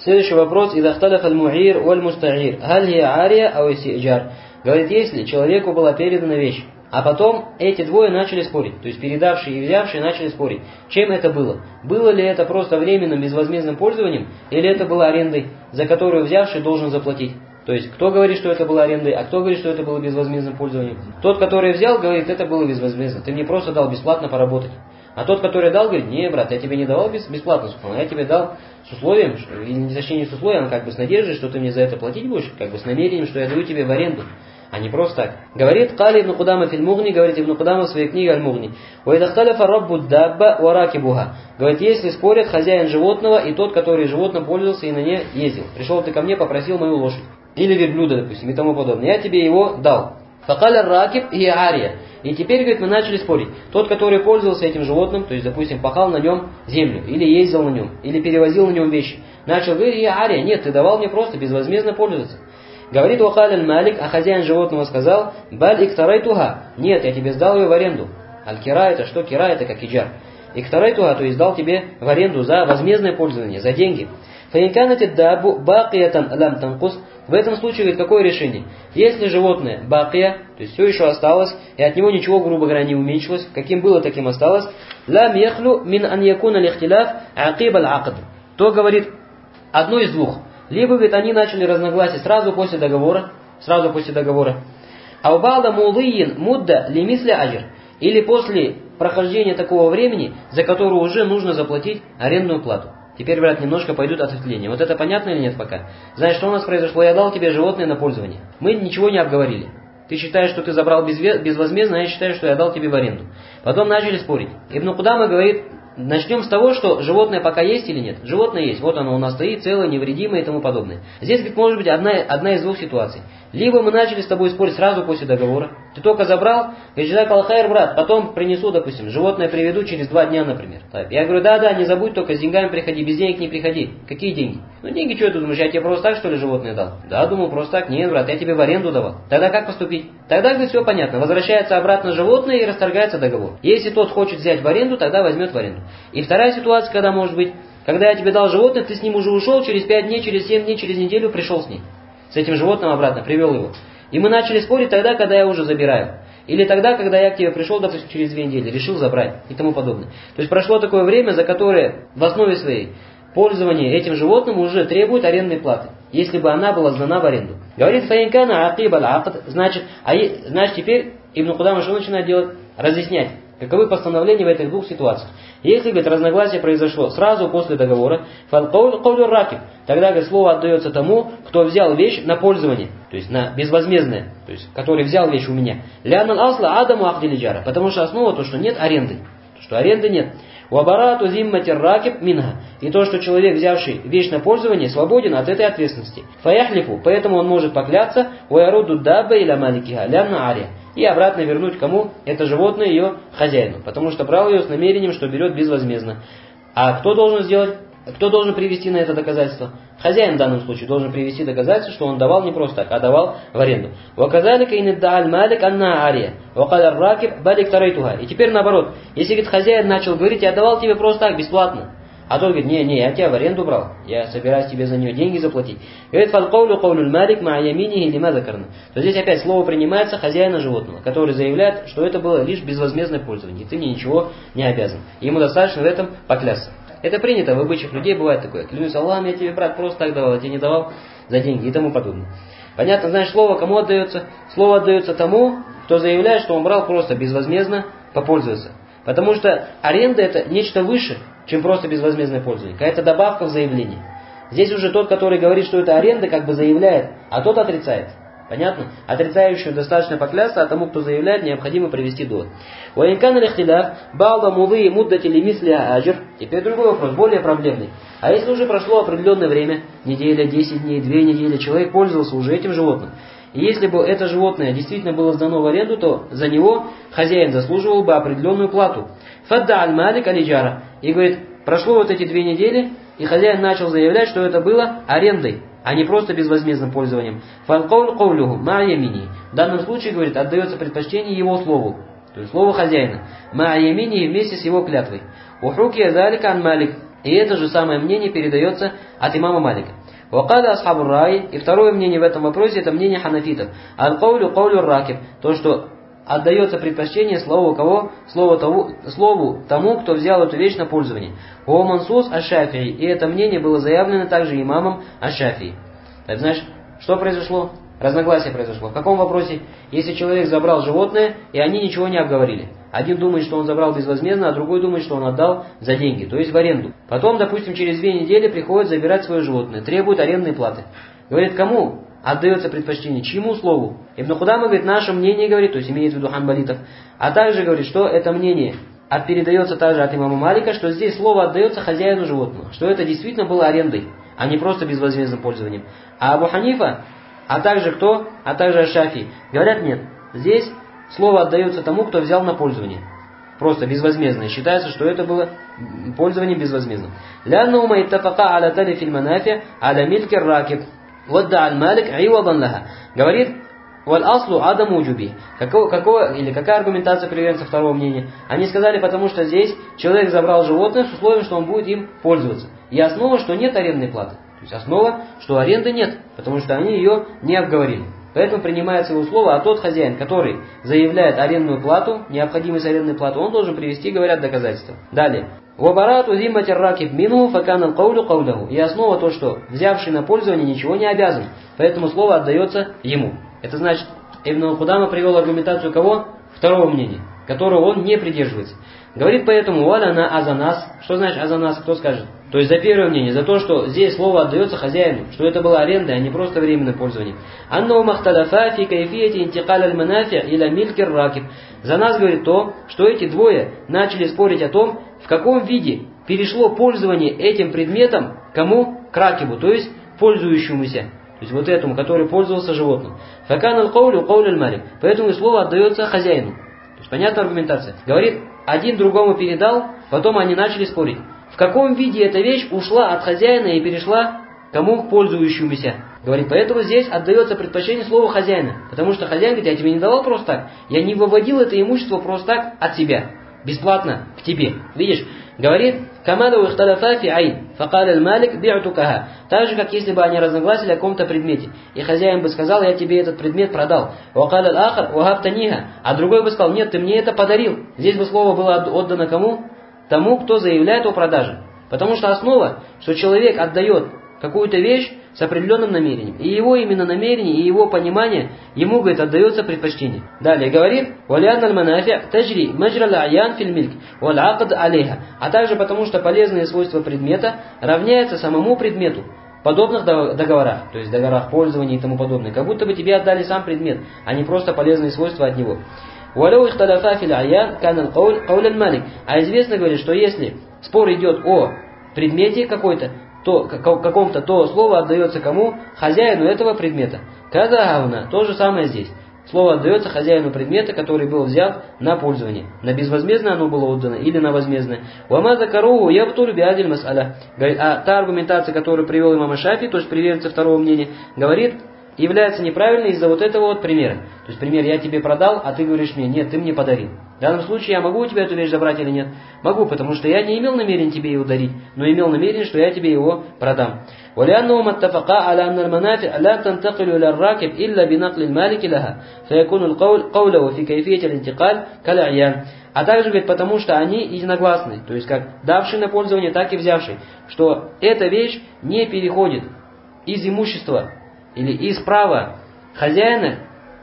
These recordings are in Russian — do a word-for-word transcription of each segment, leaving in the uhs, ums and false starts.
Следующий вопрос. «Иза хталаф аль-му'ир валь-муста'ир, халь хия ария ау исти'джар». Говорит, если человеку была передана вещь, а потом эти двое начали спорить, то есть передавшие и взявшие начали спорить, чем это было? Было ли это просто временным безвозмездным пользованием, или это было арендой, за которую взявший должен заплатить? То есть, кто говорит, что это было арендой, а кто говорит, что это было безвозмездным пользованием? Тот, который взял, говорит, это было безвозмездно, ты мне просто дал бесплатно поработать. А тот, который дал, говорит, не, брат, я тебе не давал бесплатно, я тебе дал с условием, или точнее не с условием, а как бы с надеждой, что ты мне за это платить будешь, как бы с намерением, что я даю тебе в аренду. А не просто так. Говорит Кали ибн Кудама филь Мугни, говорит Ибн Кудама в своей книге Аль-Мугни. «Уэдахталяфа раббу дабба варакибуха». Говорит, если спорят хозяин животного и тот, который животным пользовался и на ней ездил. Пришел ты ко мне, попросил мою лошадь. Или верблюда, допустим, и тому подобное. Я тебе его дал. Факаля ракиб и ария. И теперь, говорит, мы начали спорить. Тот, который пользовался этим животным, то есть, допустим, пахал на нем землю, или ездил на нем, или перевозил на нем вещи, начал говорить, я ария, нет, ты давал мне просто безвозмездно пользоваться. Говорит Вахаль аль-Малик, а хозяин животного сказал, баль иктарайтуха, нет, я тебе сдал ее в аренду. Аль-кира это что? Кира это как иджар. Иктарайтуха, то есть дал тебе в аренду за возмездное пользование, за деньги. Фаинканати дабу бакиятан лам танкус. В этом случае, говорит, какое решение? Если животное бакия, то есть все еще осталось, и от него ничего, грубо говоря, не уменьшилось, каким было, таким осталось, лам яхлю мин ан якуна лихтиляф акиб аль-акд. То, говорит, одно из двух. Либо, говорит, они начали разногласия сразу после договора, сразу после договора. Аубалда мулыин мудда лимисля аджир. Или после прохождения такого времени, за которое уже нужно заплатить арендную плату. Теперь, брат, немножко пойдут ответвления. Вот это понятно или нет пока? Знаешь, что у нас произошло? Я дал тебе животное на пользование. Мы ничего не обговорили. Ты считаешь, что ты забрал безвозмездно, а я считаю, что я дал тебе в аренду. Потом начали спорить. Ибн Кудама говорит, начнем с того, что животное пока есть или нет. Животное есть. Вот оно у нас стоит, целое, невредимое и тому подобное. Здесь, говорит, может быть одна, одна из двух ситуаций. Либо мы начали с тобой спорить сразу после договора. Ты только забрал, говорит, джазак аль-хайр, брат, потом принесу, допустим, животное приведу через два дня, например. Я говорю, да-да, не забудь, только с деньгами приходи, без денег не приходи. Какие деньги? Ну деньги, что ты думаешь, я тебе просто так, что ли, животное дал? Да, думал, просто так. Нет, брат, я тебе в аренду давал. Тогда как поступить? Тогда, говорит, все понятно. Возвращается обратно животное и расторгается договор. Если тот хочет взять в аренду, тогда возьмет в аренду. И вторая ситуация, когда может быть, когда я тебе дал животное, ты с ним уже ушел, через пять дней, через семь дней, через неделю пришел с ним. С этим животным обратно, привел его. И мы начали спорить тогда, когда я уже забираю. Или тогда, когда я к тебе пришел, допустим, через две недели, решил забрать и тому подобное. То есть прошло такое время, за которое в основе своей пользование этим животным уже требует арендной платы, если бы она была сдана в аренду. Говорит фаинкана акиб аль-акд, значит, а значит теперь Ибн Кудама что начинает делать? Разъяснять. Каковы постановления в этих двух ситуациях? Если, говорит, разногласие произошло сразу после договора, тогда, говорит, слово отдается тому, кто взял вещь на пользование, то есть на безвозмездное, то есть который взял вещь у меня. Лянал асла адаму ахдилиджара, потому что основа то, что нет аренды, что аренды нет. Уабарату зимматир ракиб минха, и то, что человек, взявший вещь на пользование, свободен от этой ответственности. Фаяхлифу, поэтому он может покляться, уяруду дабба иля маликиха лянна ария, и обратно вернуть кому? Это животное ее хозяину, потому что брал ее с намерением, что берет безвозмездно. А кто должен сделать? Кто должен привести на это доказательство? Хозяин в данном случае должен привести доказательство, что он давал не просто так, а давал в аренду. И теперь наоборот, если, говорит, хозяин начал говорить, я давал тебе просто так, бесплатно. А тот говорит, не, не, я тебя в аренду брал, я собираюсь тебе за нее деньги заплатить. Говорит, фалкаулю каулюль малик ма яминихи лима закарна. То здесь опять слово принимается хозяина животного, который заявляет, что это было лишь безвозмездное пользование, и ты мне ничего не обязан. Ему достаточно в этом поклясться. Это принято в обычаях людей, бывает такое. Клянусь Аллахом, я тебе, брат, просто так давал, я тебе не давал за деньги и тому подобное. Понятно, значит, слово кому отдается? Слово отдается тому, кто заявляет, что он брал просто безвозмездно попользоваться. Потому что аренда это нечто выше, чем просто безвозмездное пользование. Какая-то добавка в заявлении. Здесь уже тот, который говорит, что это аренда, как бы заявляет, а тот отрицает. Понятно? Отрицающему достаточно поклясться, а тому, кто заявляет, необходимо привести довод. Теперь другой вопрос, более проблемный. А если уже прошло определенное время, неделя, десять дней, две недели, человек пользовался уже этим животным, и если бы это животное действительно было сдано в аренду, то за него хозяин заслуживал бы определенную плату. Фадда аль-малик алиджара. И говорит, прошло вот эти две недели, и хозяин начал заявлять, что это было арендой, а не просто безвозмездным пользованием. Фалкауль каулюху ма ямини. В данном случае, говорит, отдается предпочтение его слову, то есть слову хозяина. Ма ямини вместе с его клятвой. Ухукия залика ан малик. И это же самое мнение передается от имама Малика. Вакада асхабу рай, и второе мнение в этом вопросе, это мнение ханафитов. Аль-каулю каулю ракиб, то, что отдается предпочтение слову кого? Слову, того, слову тому, кто взял эту вещь на пользование. О мансус аш-Шафии, и это мнение было заявлено также имамом аш-Шафии. Так, значит, что произошло? Разногласие произошло. В каком вопросе? Если человек забрал животное, и они ничего не обговорили. Один думает, что он забрал безвозмездно, а другой думает, что он отдал за деньги, то есть в аренду. Потом, допустим, через две недели приходит забирать свое животное, требует арендной платы. Говорит, кому отдается предпочтение? Чьему слову? Ибн Кудама говорит, наше мнение, говорит, то есть имеет в виду ханбалитов, а также говорит, что это мнение от, передается также от имама Малика, что здесь слово отдается хозяину животного, что это действительно было арендой, а не просто безвозмездным пользованием. А Абу Ханифа, а также кто? А также Аш-Шафии говорят, нет, здесь слово отдается тому, кто взял на пользование. Просто безвозмездно. И считается, что это было пользование безвозмездным. لأنه ما اتفق على تلف المنافع على ملك الراكب وادعى المالك عوضا لها. Говорит, والأصل عدم وجوبه. Какого, какого, или какая аргументация приведена со второго мнения? Они сказали, потому что здесь человек забрал животное с условием, что он будет им пользоваться. И основа, что нет арендной платы. То есть основа, что аренды нет, потому что они ее не обговорили. Поэтому принимается его слово, а тот хозяин, который заявляет арендную плату, необходимость арендной платы, он должен привести, говорят, доказательства. Далее. وَبَرَاتُ ذِمَّةِ الرَّاكِبْ مِنْهُ فَكَانَ الْقَوْلُ قَوْلَهُ. И основа то, что взявший на пользование ничего не обязан, поэтому слово отдается ему. Это значит, Ибн Кудама привел аргументацию кого? Второго мнения, которого он не придерживается. Говорит поэтому, «Валяна азанас». Что значит азанас? Кто скажет? То есть за первое мнение, за то, что здесь слово отдается хозяину, что это была аренда, а не просто временное пользование. «Аннау махтадафа фи кайфияти интикаль аль-манафи иля милькир ракиб». За нас говорит то, что эти двое начали спорить о том, в каком виде перешло пользование этим предметом кому? К ракибу, то есть пользующемуся. То есть вот этому, который пользовался животным. «Факан аль-каулю кауль аль-малик». Поэтому и слово отдается хозяину. То есть понятная аргументация. Говорит, один другому передал, потом они начали спорить. В каком виде эта вещь ушла от хозяина и перешла кому? К пользующемуся. Говорит, поэтому здесь отдается предпочтение слову хозяина. Потому что хозяин говорит, я тебе не давал просто так. Я не выводил это имущество просто так от себя. Бесплатно к тебе. Видишь? Говорит, камаду ихталяфа фи айн, факал аль-малик би'тукаха. Так же, как если бы они разногласили о каком-то предмете. И хозяин бы сказал, я тебе этот предмет продал. Вакал аль-ахар, вахабтаниха. А другой бы сказал, нет, ты мне это подарил. Здесь бы слово было отдано кому? Тому, кто заявляет о продаже. Потому что основа, что человек отдает какую-то вещь с определенным намерением. И его именно намерение, и его понимание, ему, говорит, отдается предпочтение. Далее говорит, «Валиан аль-манафи таджри маджра аль-аян фил мильк, валь акд алейха». А также потому, что полезные свойства предмета равняются самому предмету, подобных договорах, то есть договорах пользования и тому подобное. Как будто бы тебе отдали сам предмет, а не просто полезные свойства от него. «Валау ихталяфа фил аян кан аль-кауль кауль аль-малик». А известно, говорит, что если спор идет о предмете какой-то, то каком-то, то слово отдается кому? Хозяину этого предмета. Когда гауна, то же самое здесь. Слово отдается хозяину предмета, который был взят на пользование. На безвозмездное оно было отдано или на возмездное. «Вама закаруху ябтулю биадиль мас'аля». А та аргументация, которую привел имам Шафи, то есть приверженцы второго мнения, говорит, является неправильной из-за вот этого вот примера. То есть пример, я тебе продал, а ты говоришь мне, нет, ты мне подарил. В данном случае я могу у тебя эту вещь забрать или нет? Могу, потому что я не имел намерения тебе его дарить, но имел намерение, что я тебе его продам. وَلِأَنَّهُمْ اتَّفَقَا عَلَى أَنَّ الْمَنَافِعَ لَا تَنْتَقِلُ إِلَى الرَّاكِبِ إِلَّا بِنَقْلِ الْمَالِكِ لَهَا فَيَكُونُ الْقَوْلُ قَوْلَهُ فِي كَيْفِيَّةِ الْإِنْتِقَالِ كَالْأَعْيَانِ. А также, говорит, потому что они единогласны, то есть как давший на пользование, так и взявший, что эта вещь не переходит из имущества или из права хозяина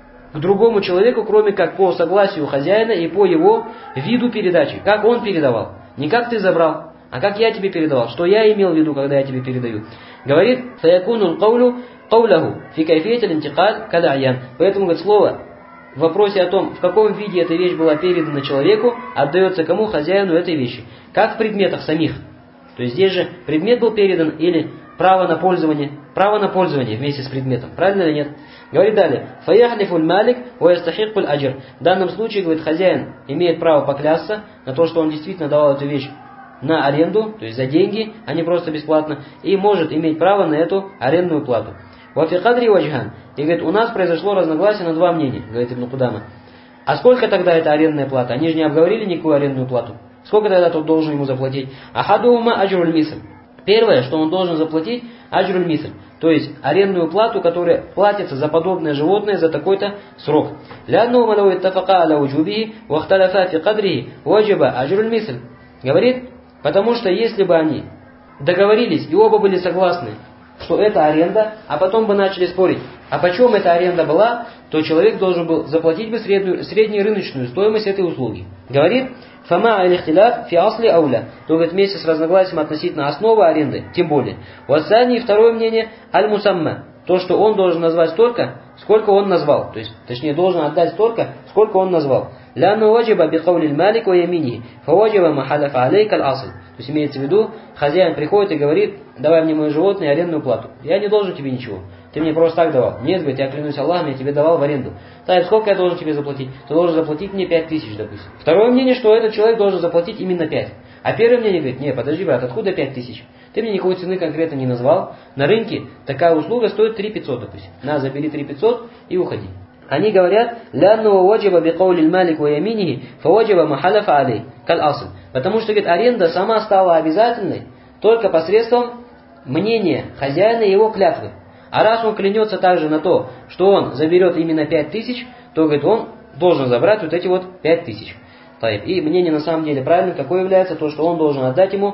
к другому человеку, кроме как по согласию хозяина и по его виду передачи. Как он передавал. Не как ты забрал, а как я тебе передавал. Что я имел в виду, когда я тебе передаю. Говорит, فَيَكُونُ الْقَوْلُ قَوْلَهُ فِي كَيْفِيَّةِ الْإِنْتِقَالِ كَالْأَعْيَانِ. Поэтому, говорит, слово в вопросе о том, в каком виде эта вещь была передана человеку, отдается кому? Хозяину этой вещи. Как в предметах самих. То есть здесь же предмет был передан или право на пользование. Право на пользование вместе с предметом. Правильно или нет? Говорит далее. فَيَحْلِفُ الْمَالِكُ وَيَسْتَحِقُّ الْأَجْرِ. В данном случае, говорит, хозяин имеет право поклясться на то, что он действительно давал эту вещь на аренду, то есть за деньги, а не просто бесплатно, и может иметь право на эту арендную плату. وَفِي قَدْرِ وَجْهَانِ. И говорит, у нас произошло разногласие на два мнения, говорит Ибн Кудама. А сколько тогда эта арендная плата? Они же не обговорили никакую арендную плату. Сколько тогда тот должен ему заплатить? Ахадума аджруль мисль. Первое, что он должен заплатить, аджруль мисль. То есть арендную плату, которая платится за подобное животное за такой-то срок. Лянну малау иттафака аля уджубихи вахталяфа фи кадрихи ваджиба аджруль мисль. Говорит, потому что если бы они договорились и оба были согласны, что это аренда, а потом бы начали спорить, а почем эта аренда была, то человек должен был заплатить бы среднюю, среднерыночную стоимость этой услуги. Говорит, фама аль-ихтиляф фи асли ауля. То говорит, вместе с разногласием относительно основы аренды, тем более. Вассани, второе мнение, аль-мусамма. То, что он должен назвать столько, сколько он назвал. То есть, точнее, должен отдать столько, сколько он назвал. Лянну ваджиба бикаулиль малик ва яминихи, фаваджиба махаляфа алейка аль-асл. То есть, имеется в виду, хозяин приходит и говорит, давай мне мое животное арендную плату. Я не должен тебе ничего. Ты мне просто так давал. Нет, говорит, я клянусь Аллахом, я тебе давал в аренду. Так, сколько я должен тебе заплатить? Ты должен заплатить мне пять тысяч, допустим. Второе мнение, что этот человек должен заплатить именно пять. А первое мнение говорит, не, подожди, брат, откуда пять тысяч? Ты мне никакой цены конкретно не назвал. На рынке такая услуга стоит три пятьсот, допустим. На, забери три пятьсот и уходи. Они говорят, лянну ваджиба бикаулиль малик ва яминихи, фаваджиба махаляфа алей, каль асл. Потому что, говорит, аренда сама стала обязательной только посредством мнения хозяина и его клятвы. А раз он клянется также на то, что он заберет именно пять тысяч, то, говорит, он должен забрать вот эти вот пять тысяч. И мнение на самом деле правильным, какое является то, что он должен отдать ему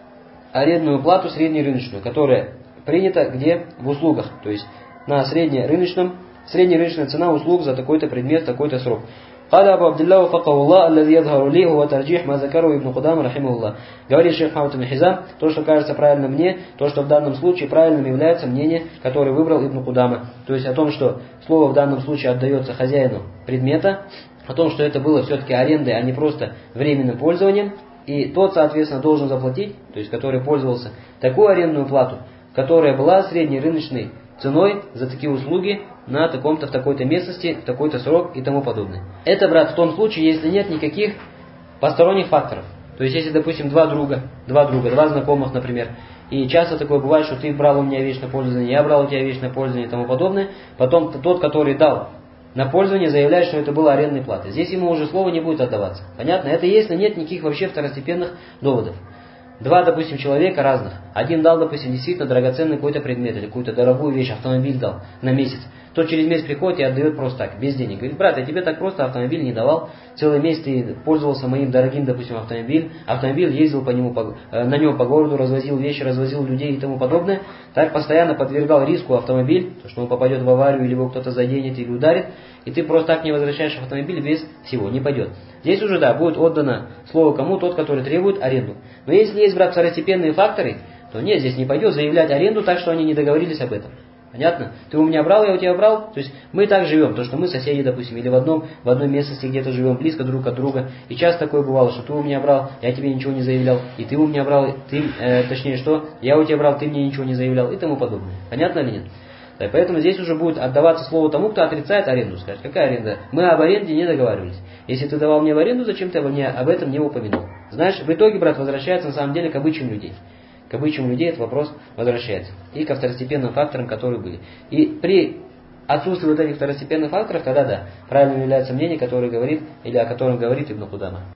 арендную плату среднерыночную, которая принята где? В услугах. То есть на среднерыночном, среднерыночная цена услуг за такой-то предмет, такой-то срок. قال أبو عبد الله وفقه الله الذي يظهر لي هو ترجيح ما ذكره ابن قدامة رحمه الله. Говорит шейх Мухаммад ибн Хизам, то, что кажется правильно мне, то, что в данном случае правильным является мнение, которое выбрал Ибн Кудама. То есть о том, что слово в данном случае отдается хозяину предмета, о том, что это было все-таки арендой, а не просто временным пользованием. И тот, соответственно, должен заплатить, то есть который пользовался, такую арендную плату, которая была средней рыночной ценой за такие услуги на таком-то, в такой-то местности, в такой-то срок и тому подобное. Это, брат, в том случае, если нет никаких посторонних факторов. То есть, если, допустим, два друга, два друга, два знакомых, например, и часто такое бывает, что ты брал у меня вещь на пользование, я брал у тебя вещь на пользование и тому подобное, потом тот, который дал на пользование, заявляет, что это было арендной платой. Здесь ему уже слово не будет отдаваться. Понятно? Это если нет никаких вообще второстепенных доводов. Два, допустим, человека разных. Один дал, допустим, действительно драгоценный какой-то предмет или какую-то дорогую вещь, автомобиль дал на месяц. Тот через месяц приходит и отдает просто так, без денег. Говорит, брат, я тебе так просто автомобиль не давал. Целый месяц ты пользовался моим дорогим, допустим, автомобилем. Автомобиль ездил по нему, по, на нем по городу, развозил вещи, развозил людей и тому подобное. Так постоянно подвергал риску автомобиль, то, что он попадет в аварию, или его кто-то заденет или ударит. И ты просто так не возвращаешь автомобиль без всего, не пойдет. Здесь уже, да, будет отдано слово кому? Тот, который требует аренду. Но если есть, брат, второстепенные факторы, то нет, здесь не пойдет заявлять аренду так, что они не договорились об этом. Понятно? Ты у меня брал, я у тебя брал. То есть мы так живем, то что мы соседи, допустим, или в одном, в одной местности где-то живем, близко друг от друга. И часто такое бывало, что ты у меня брал, я тебе ничего не заявлял, и ты у меня брал, ты, э, точнее что, я у тебя брал, ты мне ничего не заявлял и тому подобное. Понятно или нет? Да, поэтому здесь уже будет отдаваться слово тому, кто отрицает аренду. Скажет, какая аренда? Мы об аренде не договаривались. Если ты давал мне в аренду, зачем ты мне об этом не упомянул? Знаешь, в итоге, брат, возвращается на самом деле к обычаям людей. К обычаям людей этот вопрос возвращается. И ко второстепенным факторам, которые были. И при отсутствии вот этих второстепенных факторов, тогда да, правильным является мнение, которое говорит, или о котором говорит Ибн Кудама.